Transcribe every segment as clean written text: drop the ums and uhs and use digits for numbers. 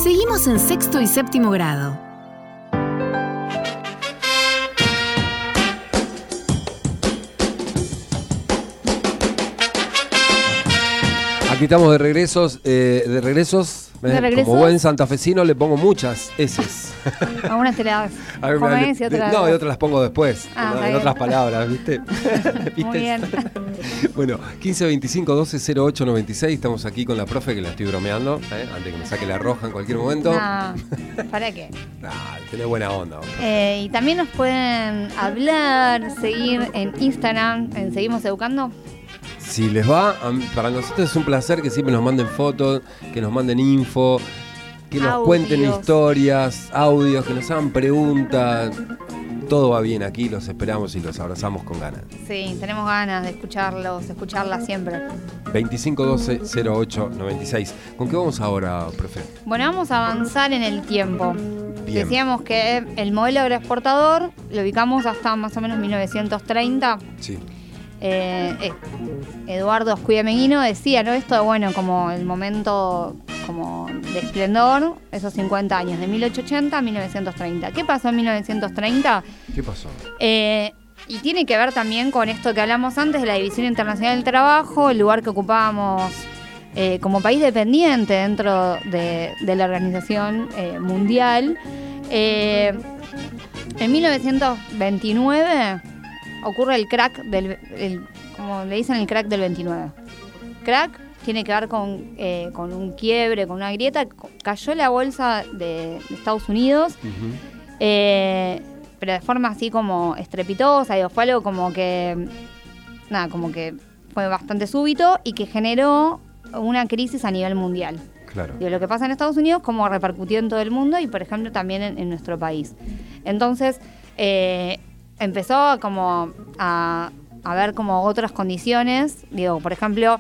Seguimos en sexto y séptimo grado. Aquí estamos de regresos. Como buen santafesino le pongo muchas eses. Algunas te las comes y otras... No, y otras las pongo después, en otras palabras, ¿viste? Muy bien. Bueno, 1525-120896, estamos aquí con la profe, que la estoy bromeando, antes que me saque la roja en cualquier momento. No, ¿para qué? Tenés buena onda. Y también nos pueden hablar, seguir en Instagram, en Seguimos Educando. Si les va, para nosotros es un placer que siempre nos manden fotos, que nos manden info, que nos cuenten historias, audios, que nos hagan preguntas. Todo va bien aquí, los esperamos y los abrazamos con ganas. Sí, tenemos ganas de escucharlas siempre. 2512-0896. ¿Con qué vamos ahora, profe? Bueno, vamos a avanzar en el tiempo. Bien. Decíamos que el modelo agroexportador lo ubicamos hasta más o menos 1930. Sí. Eduardo Oscuia-Meguino decía, ¿no? Esto, bueno, como el momento como de esplendor, esos 50 años, de 1880 a 1930. ¿Qué pasó en 1930? ¿Qué pasó? Y tiene que ver también con esto que hablamos antes de la División Internacional del Trabajo, el lugar que ocupábamos como país dependiente dentro de la Organización Mundial. En 1929... ocurre el crack como le dicen, el crack del 29. Crack tiene que ver con un quiebre, con una grieta. Cayó la bolsa de Estados Unidos, pero de forma así como estrepitosa. Fue algo como que fue bastante súbito y que generó una crisis a nivel mundial. Claro. Lo que pasa en Estados Unidos, como repercutió en todo el mundo y, por ejemplo, también en nuestro país. Entonces, empezó como a ver como otras condiciones, por ejemplo,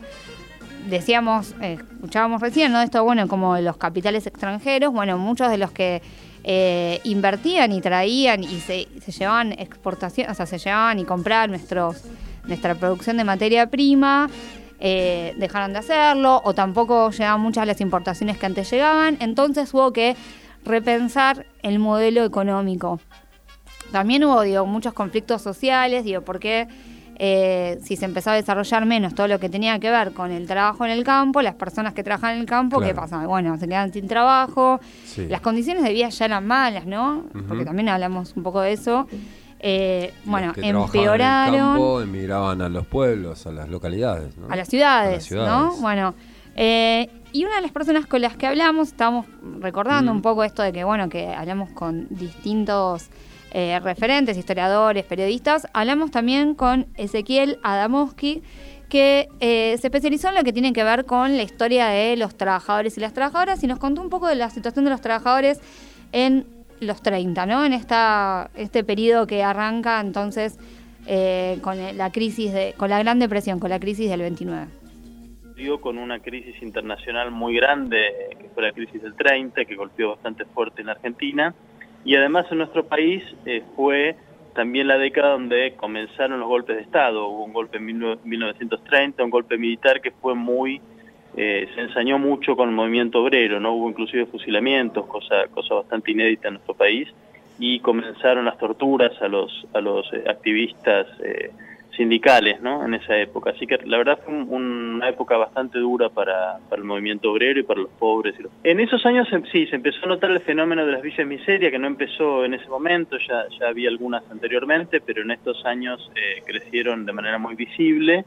escuchábamos recién, ¿no? Esto, bueno, como los capitales extranjeros, bueno, muchos de los que invertían y traían y se llevaban exportación, o sea, se llevaban y compraban nuestra producción de materia prima, dejaron de hacerlo, o tampoco llegaban muchas de las importaciones que antes llegaban, entonces hubo que repensar el modelo económico. También hubo, muchos conflictos sociales, porque si se empezó a desarrollar menos todo lo que tenía que ver con el trabajo en el campo, las personas que trabajan en el campo, claro, ¿qué pasa? Bueno, se quedan sin trabajo, sí. Las condiciones de vida ya eran malas, ¿no? Uh-huh. Porque también hablamos un poco de eso. Bueno, empeoraron. En el campo emigraban a los pueblos, a las localidades, ¿no? A las ciudades, ¿no? Bueno, y una de las personas con las que hablamos, estábamos recordando un poco esto de que, bueno, que hablamos con distintos referentes, historiadores, periodistas. Hablamos también con Ezequiel Adamowski, que se especializó en lo que tiene que ver con la historia de los trabajadores y las trabajadoras, y nos contó un poco de la situación de los trabajadores en los 30, ¿no? En este periodo que arranca entonces con la crisis con la Gran Depresión, con la crisis del 29. Con una crisis internacional muy grande, que fue la crisis del 30, que golpeó bastante fuerte en Argentina. Y además en nuestro país fue también la década donde comenzaron los golpes de Estado. Hubo un golpe en 1930, un golpe militar que fue se ensañó mucho con el movimiento obrero, ¿no? Hubo inclusive fusilamientos, cosa bastante inédita en nuestro país, y comenzaron las torturas a los activistas sindicales, ¿no? En esa época. Así que la verdad fue una época bastante dura para el movimiento obrero y para los pobres. En esos años sí, se empezó a notar el fenómeno de las villas miseria, que no empezó en ese momento, ya había algunas anteriormente, pero en estos años crecieron de manera muy visible,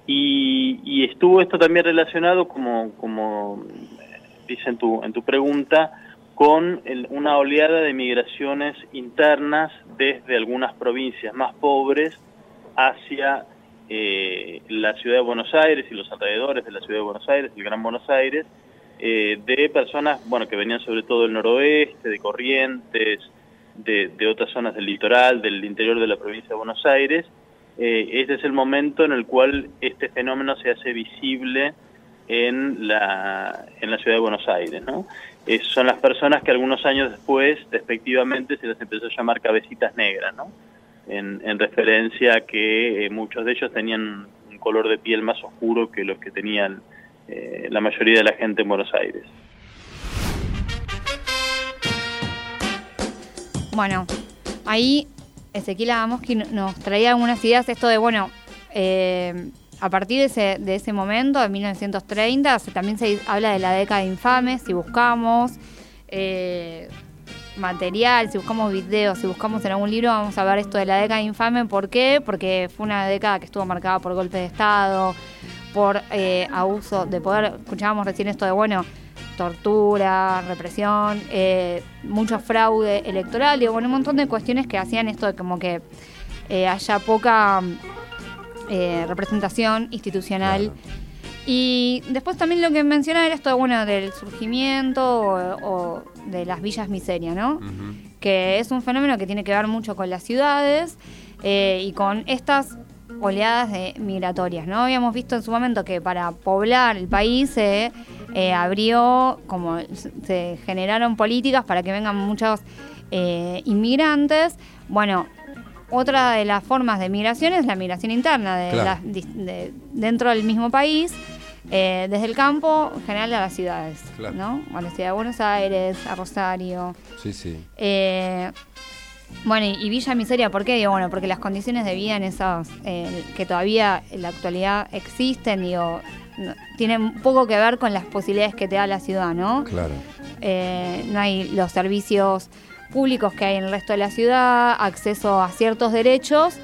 y estuvo esto también relacionado, como dice en tu pregunta, con una oleada de migraciones internas desde algunas provincias más pobres hacia la ciudad de Buenos Aires y los alrededores de la ciudad de Buenos Aires, el Gran Buenos Aires, de personas, bueno, que venían sobre todo del noroeste, de Corrientes, de otras zonas del litoral, del interior de la provincia de Buenos Aires. Este es el momento en el cual este fenómeno se hace visible en la ciudad de Buenos Aires, ¿no? Son las personas que algunos años después, despectivamente, se les empezó a llamar cabecitas negras, ¿no? En referencia a que muchos de ellos tenían un color de piel más oscuro que los que tenían la mayoría de la gente en Buenos Aires. Bueno, ahí Ezequiel Agamoski nos traía algunas ideas, esto de, bueno, a partir de ese momento, de 1930, también se habla de la década infame, si buscamos material, si buscamos videos, si buscamos en algún libro, vamos a ver esto de la década infame. ¿Por qué? Porque fue una década que estuvo marcada por golpes de Estado, por abuso de poder. Escuchábamos recién esto de, bueno, tortura, represión, mucho fraude electoral, digo, bueno, un montón de cuestiones que hacían esto de como que haya poca representación institucional. Claro. Y después también lo que mencionaba era esto de, bueno, del surgimiento o de las villas miseria, ¿no? Uh-huh. Que es un fenómeno que tiene que ver mucho con las ciudades y con estas oleadas migratorias, ¿no? Habíamos visto en su momento que para poblar el país se generaron políticas para que vengan muchos inmigrantes. Bueno, otra de las formas de migración es la migración interna, claro, dentro del mismo país, desde el campo, en general a las ciudades, claro, ¿no? A la ciudad de Buenos Aires, a Rosario. Sí, sí. Bueno, y Villa Miseria, ¿por qué? Digo, bueno, porque las condiciones de vida en esas, que todavía en la actualidad existen, digo, tienen poco que ver con las posibilidades que te da la ciudad, ¿no? Claro. No hay los servicios públicos que hay en el resto de la ciudad, acceso a ciertos derechos,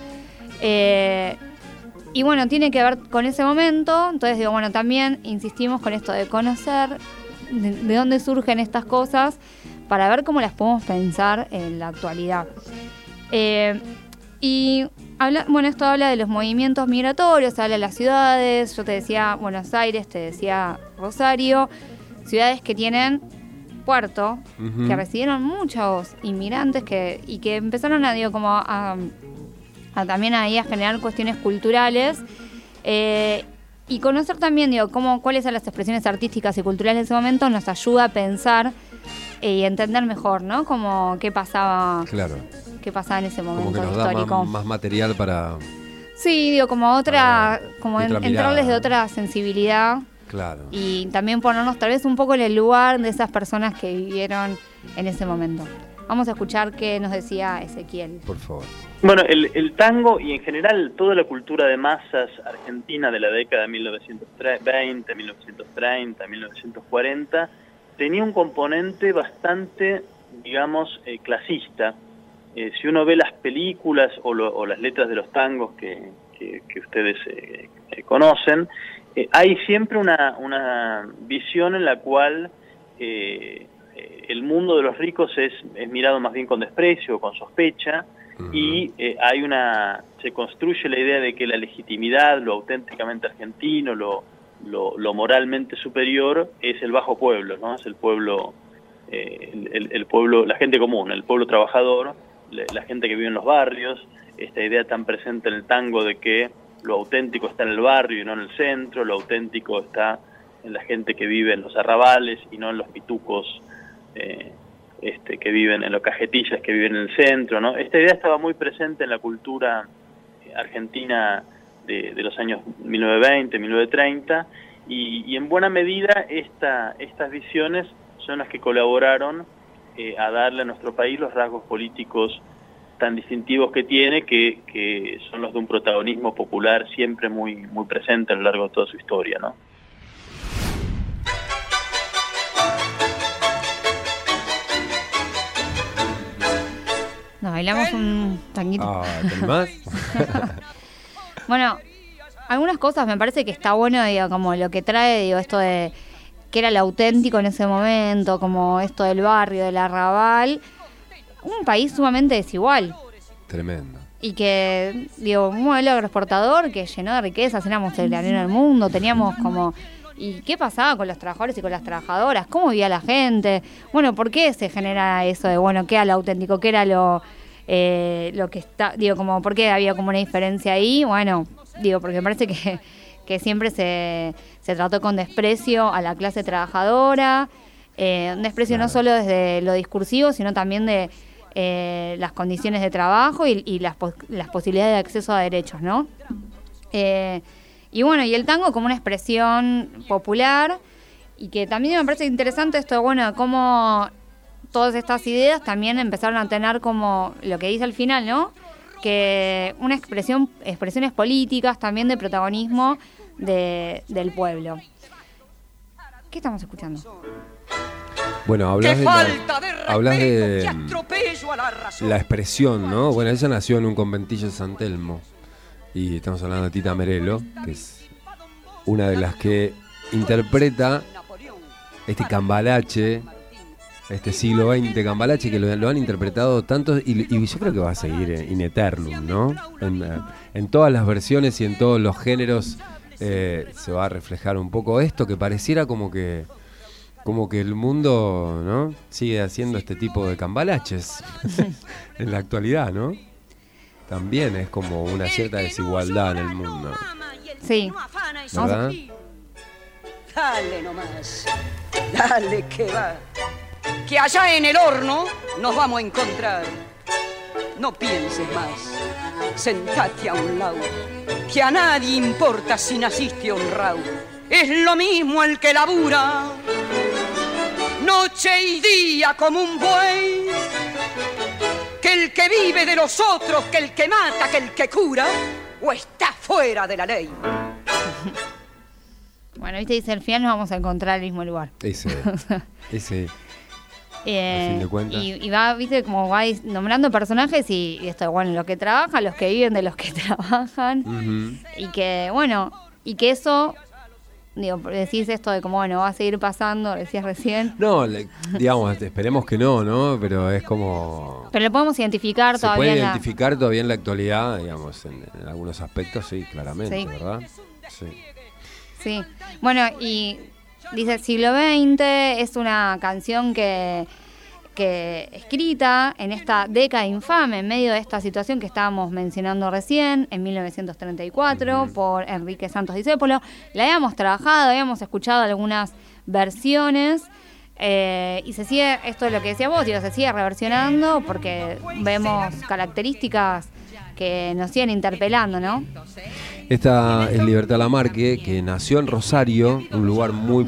y bueno, tiene que ver con ese momento. Entonces digo, bueno, también insistimos con esto de conocer de dónde surgen estas cosas para ver cómo las podemos pensar en la actualidad. Y esto habla de los movimientos migratorios, habla de las ciudades. Yo te decía Buenos Aires, te decía Rosario, ciudades que tienen puerto, uh-huh, que recibieron muchos inmigrantes y que empezaron a también ahí a generar cuestiones culturales y conocer también, digo, cuáles son las expresiones artísticas y culturales de ese momento nos ayuda a pensar y entender mejor, ¿no? Como qué pasaba, claro, qué pasaba en ese momento como que nos histórico. Da más material para... Sí, digo, como entrarles de otra sensibilidad. Claro. Y también ponernos tal vez un poco en el lugar de esas personas que vivieron en ese momento. Vamos a escuchar qué nos decía Ezequiel. Por favor. Bueno, el tango y en general toda la cultura de masas argentina de la década de 1920, 1930, 1940 tenía un componente bastante, digamos, clasista. Si uno ve las películas o las letras de los tangos que ustedes conocen, hay siempre una visión en la cual el mundo de los ricos es mirado más bien con desprecio, con sospecha, uh-huh, y se construye la idea de que la legitimidad, lo auténticamente argentino, lo moralmente superior es el bajo pueblo, ¿no? Es el pueblo, el pueblo, la gente común, el pueblo trabajador, la gente que vive en los barrios. Esta idea tan presente en el tango de que lo auténtico está en el barrio y no en el centro, lo auténtico está en la gente que vive en los arrabales y no en los pitucos que viven en los cajetillas que viven en el centro, ¿no? Esta idea estaba muy presente en la cultura argentina de los años 1920, 1930, y en buena medida estas visiones son las que colaboraron a darle a nuestro país los rasgos políticos tan distintivos que tiene, que son los de un protagonismo popular siempre muy, muy presente a lo largo de toda su historia, ¿no? Nos bailamos un tanguito. ¿Tenés más? Bueno, algunas cosas me parece que está bueno, digo, como lo que trae, digo, esto de que era lo auténtico en ese momento, como esto del barrio, del arrabal. Un país sumamente desigual. Tremendo. Y que, digo, un modelo agroexportador que llenó de riquezas, éramos el granero del mundo, teníamos como... ¿Y qué pasaba con los trabajadores y con las trabajadoras? ¿Cómo vivía la gente? Bueno, ¿por qué se genera eso de, bueno, qué era lo auténtico, qué era lo que está... Digo, como, ¿por qué había como una diferencia ahí? Bueno, digo, porque me parece que siempre se trató con desprecio a la clase trabajadora, un desprecio no solo desde lo discursivo, sino también de las condiciones de trabajo y las posibilidades de acceso a derechos, ¿no? Y bueno, y el tango como una expresión popular, y que también me parece interesante esto, bueno, cómo todas estas ideas también empezaron a tener como lo que dice al final, ¿no? Que una expresiones políticas también de protagonismo del pueblo. ¿Qué estamos escuchando? Bueno, hablas de la expresión, ¿no? Bueno, ella nació en un conventillo de San Telmo y estamos hablando de Tita Merelo, que es una de las que interpreta este cambalache, este siglo XX cambalache, que lo han interpretado tantos, y yo creo que va a seguir in eternum, ¿no? En todas las versiones y en todos los géneros se va a reflejar un poco esto, que pareciera como que el mundo, ¿no?, sigue haciendo este tipo de cambalaches en la actualidad, ¿no? También es como una cierta desigualdad en el mundo. Sí. ¿Verdad? Dale nomás, dale que va, que allá en el horno nos vamos a encontrar. No pienses más, sentate a un lado, que a nadie importa si naciste honrado. Es lo mismo el que labura, noche y día como un buey, que el que vive de los otros, que el que mata, que el que cura, o está fuera de la ley. Bueno, viste, dice, al final nos vamos a encontrar en el mismo lugar. Ese, al fin de cuentas. Y va, viste, como va nombrando personajes y esto, bueno, los que trabajan, los que viven de los que trabajan. Uh-huh. Y que, bueno, y que eso, digo, decís esto de como, bueno, va a seguir pasando, decías recién. No, digamos, esperemos que no, pero es como... Pero lo podemos identificar todavía. Se puede identificar todavía en la actualidad, digamos, en algunos aspectos, sí, claramente, sí. ¿Verdad? Sí. Sí, bueno, y dice siglo XX, es una canción que escrita en esta década infame, en medio de esta situación que estábamos mencionando recién, en 1934, uh-huh, por Enrique Santos Discépolo. La habíamos trabajado, habíamos escuchado algunas versiones, y se sigue, esto es lo que decía vos, digo, se sigue reversionando porque vemos características que nos siguen interpelando, ¿no? Esta es Libertad Lamarque, que nació en Rosario, un lugar muy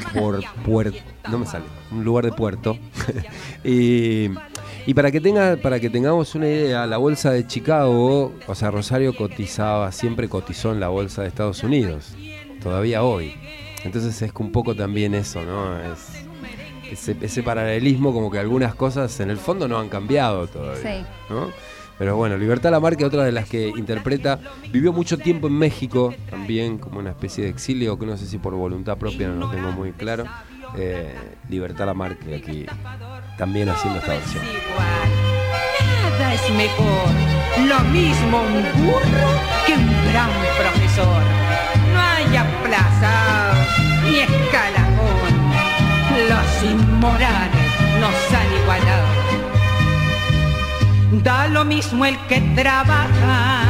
un lugar de puerto. y para que tengamos una idea, la bolsa de Chicago, o sea, Rosario siempre cotizó en la bolsa de Estados Unidos, todavía hoy. Entonces es un poco también eso, ¿no? Es ese paralelismo, como que algunas cosas en el fondo no han cambiado todavía, sí, ¿no? Pero bueno, Libertad Lamarque, otra de las que interpreta, vivió mucho tiempo en México, también como una especie de exilio, que no sé si por voluntad propia, no lo tengo muy claro. Libertad Lamarque aquí también haciendo esta versión. Nada es mejor, lo mismo un burro que un gran profesor. No hay aplazas ni escalafón, los inmorales nos han igualado. Da lo mismo el que trabaja,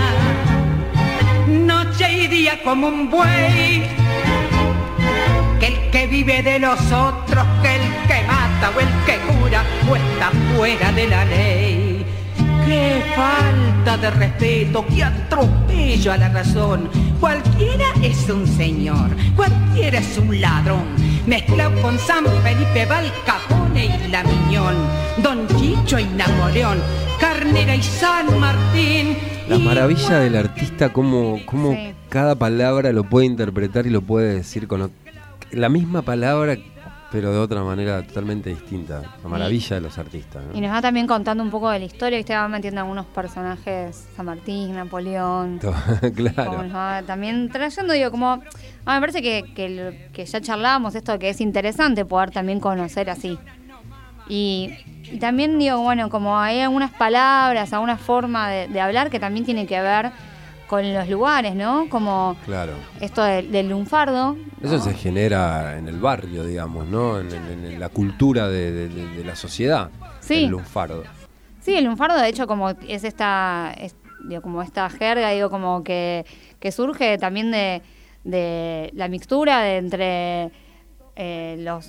noche y día como un buey, que el que vive de los otros, que el que mata o el que cura o está fuera de la ley. ¡Qué falta de respeto, qué atropello a la razón! Cualquiera es un señor, cualquiera es un ladrón, mezclado con San Felipe, Val Capone y La Miñón, Don Chicho y Napoleón, Carnera y San Martín. La maravilla del artista, cómo sí, cada palabra lo puede interpretar y lo puede decir con la misma palabra, pero de otra manera totalmente distinta. La maravilla de los artistas, ¿no? Y nos va también contando un poco de la historia, y usted va metiendo algunos personajes, San Martín, Napoleón. Claro. También trayendo, digo, como... me parece que ya charlábamos esto de que es interesante poder también conocer así. Y también digo, bueno, como hay algunas palabras, alguna forma de hablar que también tiene que ver con los lugares, ¿no? Como claro, esto del lunfardo. Eso, ¿no?, se genera en el barrio, digamos, ¿no? En la cultura de la sociedad, sí, el lunfardo. Sí, el lunfardo, de hecho, como es como esta jerga, digo, como que surge también de la mixtura entre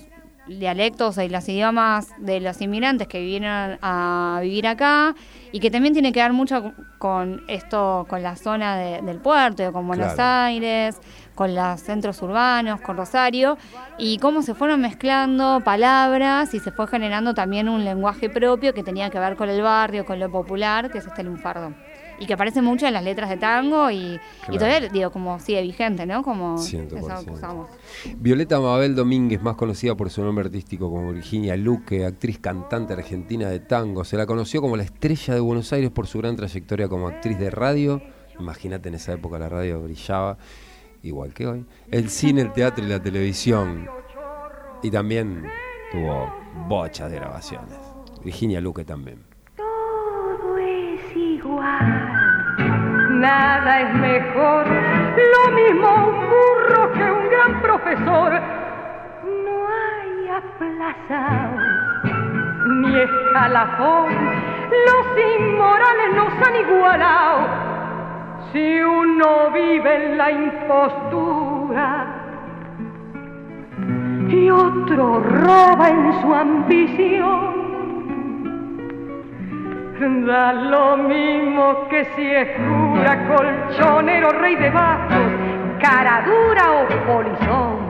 dialectos y los idiomas de los inmigrantes que vinieron a vivir acá, y que también tiene que ver mucho con esto, con la zona del puerto, con Buenos Aires, con los centros urbanos, con Rosario, y cómo se fueron mezclando palabras y se fue generando también un lenguaje propio que tenía que ver con el barrio, con lo popular, que es este lunfardo. Y que aparece mucho en las letras de tango y todavía, digo, como sigue vigente, ¿no? Como 100%. eso que usamos. Violeta Mabel Domínguez, más conocida por su nombre artístico como Virginia Luque, actriz cantante argentina de tango. Se la conoció como la estrella de Buenos Aires por su gran trayectoria como actriz de radio. Imagínate, en esa época la radio brillaba, igual que hoy. El cine, el teatro y la televisión. Y también tuvo bochas de grabaciones. Virginia Luque también. Todo es igual. Nada es mejor, lo mismo un burro que un gran profesor. No hay aplazados ni escalafón, los inmorales nos han igualado. Si uno vive en la impostura y otro roba en su ambición, da lo mismo que si es cura, colchonero, rey de bastos, cara dura o polizón.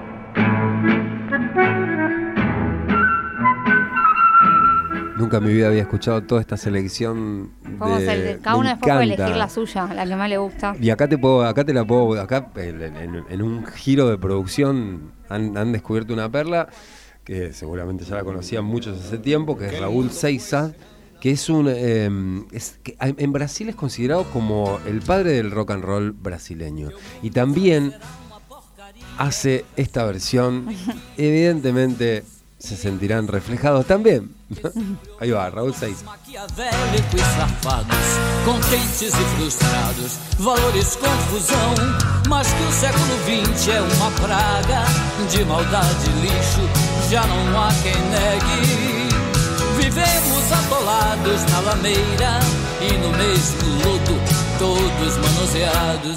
Nunca en mi vida había escuchado toda esta selección. Cada uno después puede elegir la suya, la que más le gusta. Y acá en un giro de producción han descubierto una perla que seguramente ya la conocían muchos hace tiempo, que es Raúl Seixas, que es que en Brasil es considerado como el padre del rock and roll brasileño. Y también hace esta versión, evidentemente se sentirán reflejados también. Ahí va, Raúl Seixas. Maquiavélico e safados, contentes e frustrados, valores, confusão, mas que o século XX é uma praga de maldade e lixo, já não há quem negue. Vivemos atolados na lameira e no mesmo lodo, todos manuseados.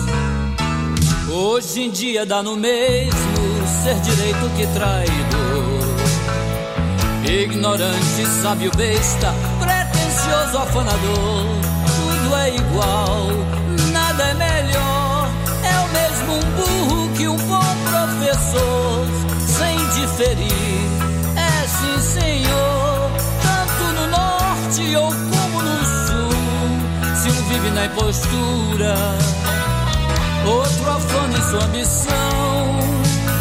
Hoje em dia dá no mesmo ser direito que traidor. Ignorante, sábio, besta, pretensioso, afanador. Tudo é igual, nada é melhor. É o mesmo um burro que um bom professor. Sem diferir, é sim senhor. Tanto no norte ou como no sul. Se um vive na impostura, outro afana em sua ambição.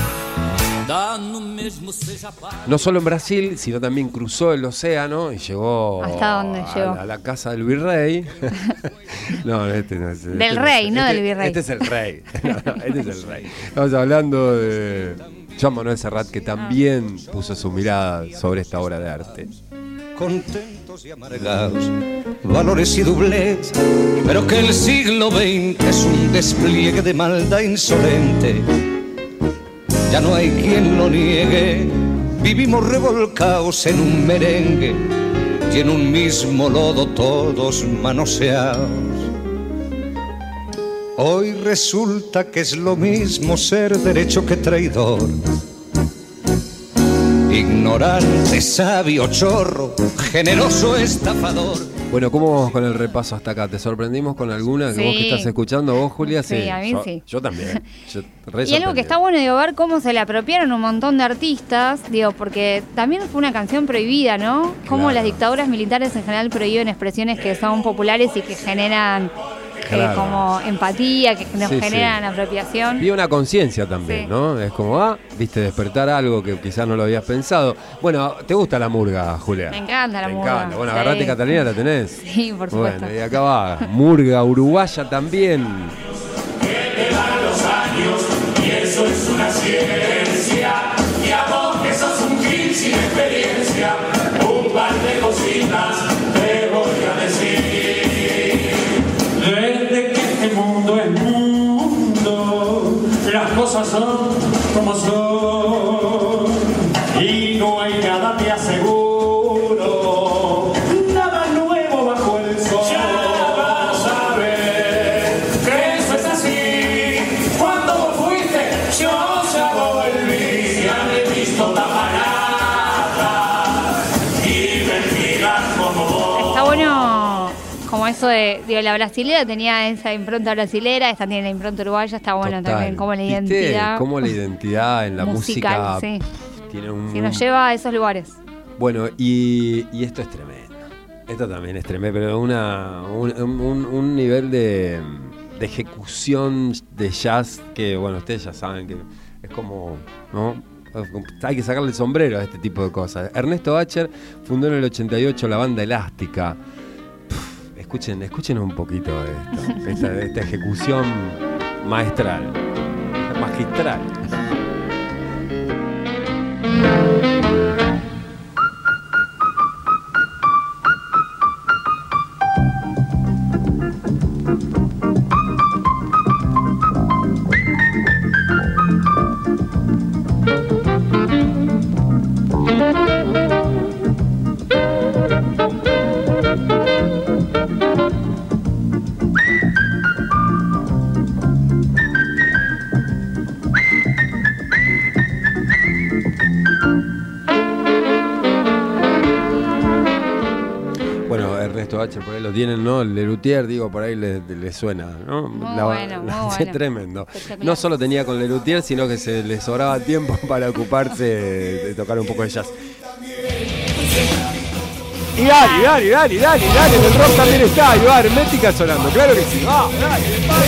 No solo en Brasil, sino también cruzó el océano y llegó. ¿Hasta dónde llegó? A la casa del virrey. No, este no es. Del rey, no del virrey. Este es el rey. Este es el rey. Estamos hablando de Joan Manuel Serrat, que también puso su mirada sobre esta obra de arte. Contentos y amargados, valores y doblez, pero que el siglo XX es un despliegue de maldad insolente. Ya no hay quien lo niegue, vivimos revolcados en un merengue y en un mismo lodo todos manoseados. Hoy resulta que es lo mismo ser derecho que traidor, ignorante, sabio, chorro, generoso, estafador. Bueno, ¿cómo vamos con el repaso hasta acá? ¿Te sorprendimos con alguna? Sí. ¿Vos que estás escuchando, vos, Julia? Sí, a mí sí. Yo también. Y algo que está bueno, digo, ver cómo se le apropiaron un montón de artistas, digo, porque también fue una canción prohibida, ¿no? Cómo las dictaduras militares en general prohíben expresiones que son populares y que generan como empatía, que nos generan apropiación. Y una conciencia también, ¿no? Es como, viste, despertar algo que quizás no lo habías pensado. Bueno, ¿te gusta la murga, Julia? Me encanta la murga. Me encanta. Bueno, agarrate, Catalina, ¿la tenés? Sí, por supuesto. Bueno, y acá va, murga uruguaya también. Que te van los años y eso es una ciencia. Y a vos que sos un gil sin experiencia, un par de cositas te voy a decir. Desde que este mundo es mundo, las cosas son como son y no hay nada, te aseguro, nada nuevo bajo el sol. Ya vas a ver que eso es así. Cuando vos fuiste, yo ya volví. Ya me he visto tapar eso de, la brasilera tenía esa impronta brasilera, esta tiene la impronta uruguaya, está bueno. Total. También como la identidad. Como la identidad en la musical, música sí. tiene un... que nos lleva a esos lugares. Bueno, y esto es tremendo. Esto también es tremendo, pero un nivel de ejecución de jazz que, bueno, ustedes ya saben que es como, ¿no? Hay que sacarle el sombrero a este tipo de cosas. Ernesto Bacher fundó en el 88 la banda Elástica. Escuchen un poquito de esta ejecución magistral. Por ahí lo tienen, ¿no? El Lelutier, digo, por ahí le suena, ¿no? Muy bueno. Es tremendo. No solo tenía con Lelutier, sino que se le sobraba tiempo para ocuparse de tocar un poco de jazz. Y dale, en el rock también está, Ibar, Hermética sonando, claro que sí. Dale.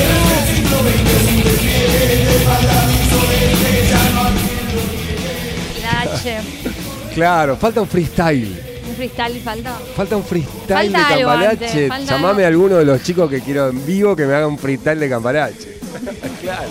La H. Claro, falta un freestyle. Falta un freestyle de Cambalache. Llamame a alguno de los chicos que quiero en vivo que me haga un freestyle de Cambalache. Claro.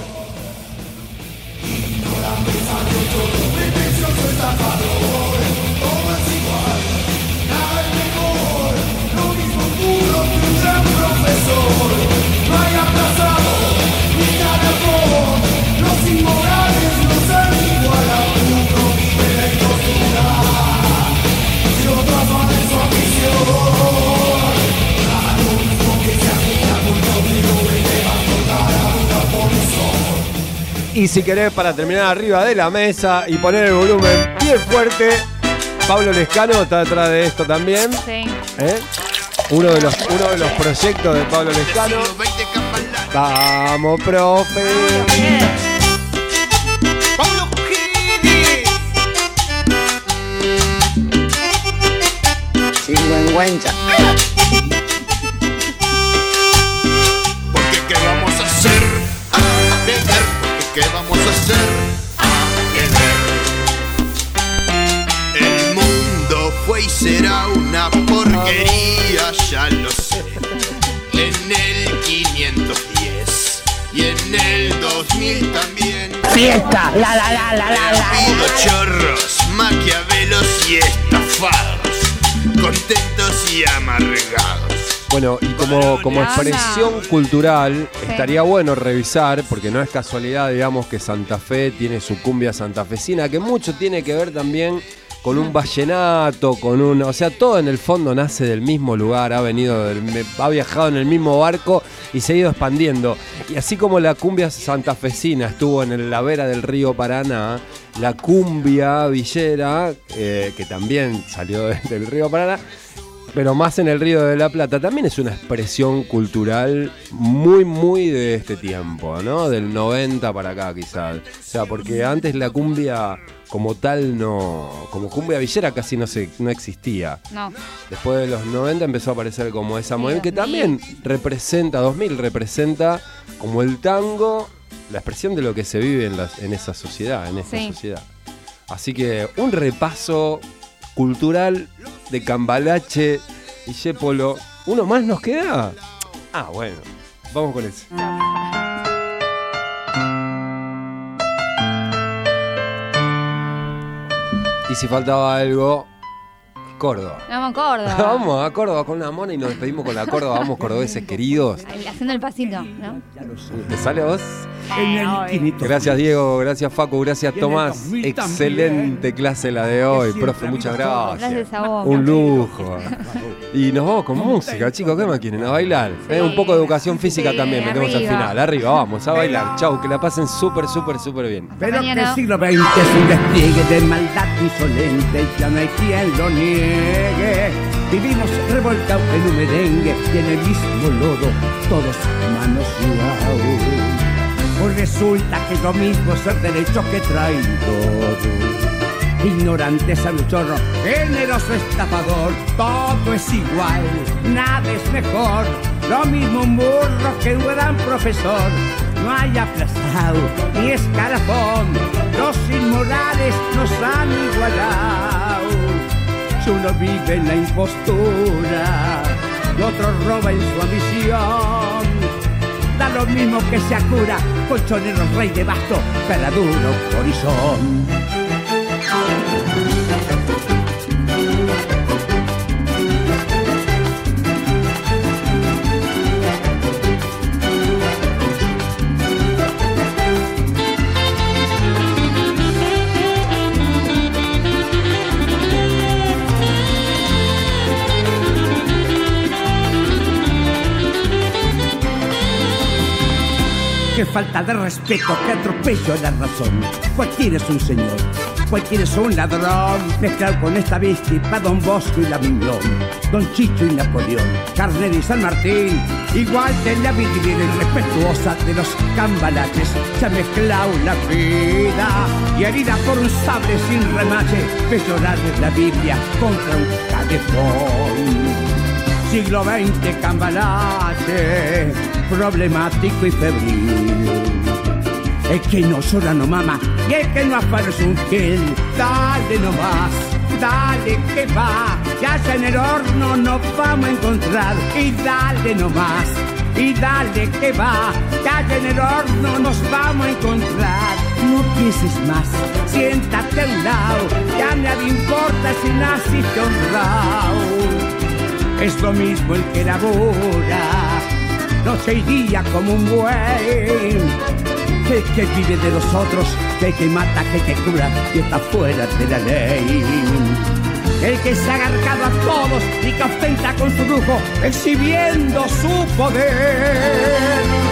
Y si querés, para terminar arriba de la mesa y poner el volumen bien fuerte, Pablo Lescano está detrás de esto también. Sí. Uno de los proyectos de Pablo Lescano. Vamos, profe. Pablo Sinvergüenza. Porque ¿qué vamos a hacer? A beber. ¿Qué vamos a hacer? A beber. El mundo fue y será una porquería, ya lo sé. En el 510 y en el 2000 también. Fiesta, la. Pido chorros, maquiavelos y estafados, contentos y amargados. Bueno, y como expresión cultural, estaría bueno revisar, porque no es casualidad, digamos, que Santa Fe tiene su cumbia santafesina, que mucho tiene que ver también con un vallenato, o sea, todo en el fondo nace del mismo lugar, ha viajado en el mismo barco y se ha ido expandiendo. Y así como la cumbia santafesina estuvo en la vera del río Paraná, la cumbia villera, que también salió del río Paraná, pero más en el Río de la Plata, también es una expresión cultural muy, muy de este tiempo, ¿no? Del 90 para acá, quizás. O sea, porque antes la cumbia como tal como cumbia villera casi no existía. No. Después de los 90 empezó a aparecer como esa modelo que también representa como el tango, la expresión de lo que se vive en esa sociedad, sociedad. Así que un repaso cultural de Cambalache y Yépolo. ¿Uno más nos queda? Ah, bueno, vamos con ese. Y si faltaba algo, Córdoba. Vamos a Córdoba. Vamos a Córdoba con la mona y nos despedimos con la Córdoba. Vamos, cordobeses queridos. Haciendo el pasito, ¿no? ¿Te sale a vos? Gracias, Diego. Gracias, Facu. Gracias, Tomás. Excelente clase la de hoy. Profe, muchas gracias. Gracias a vos. Un lujo. Y nos vamos con música, chicos. ¿Qué más quieren? A bailar. Un poco de educación física también metemos al final. Arriba, vamos a bailar. Chau, que la pasen súper bien. Pero que el siglo XX es un despliegue de maldad insolente y ya no hay quien lo niegue. vivimos revolcados en un merengue y en el mismo lodo, todos manos pues resulta que es lo mismo ser derecho que traidor. Ignorantes a un chorro, generoso estafador, todo es igual, nada es mejor. Lo mismo un burro que un gran profesor, no hay aplastado ni escalafón, los inmorales nos han igualado. Si uno vive en la impostura y otro roba en su ambición, da lo mismo que sea cura, colchonero, rey de basto, caraduro, polizón. Qué falta de respeto, qué atropello a la razón. Cualquiera es un señor, cualquiera es un ladrón. Mezclado con esta víctima, Don Bosco y la Miñón, Don Chicho y Napoleón, Carnero y San Martín. Igual de la vida irrespetuosa de los cambalaches, se ha mezclado la vida y herida por un sable sin remache, ves llorar de la Biblia contra un calefón. Siglo XX cambalache, problemático y febril. El que no llora no mama y el que no afana es un gil. Dale nomás, dale que va, ya allá en el horno nos vamos a encontrar. Y dale nomás, y dale que va, ya allá en el horno nos vamos a encontrar. No pienses más, siéntate a un lado, ya nada importa si naciste honrado. Es lo mismo el que labora noche y día como un buey, que el que vive de los otros, que el que mata, que el que cura y está fuera de la ley. El que se ha agarcado a todos y que ostenta con su lujo, exhibiendo su poder.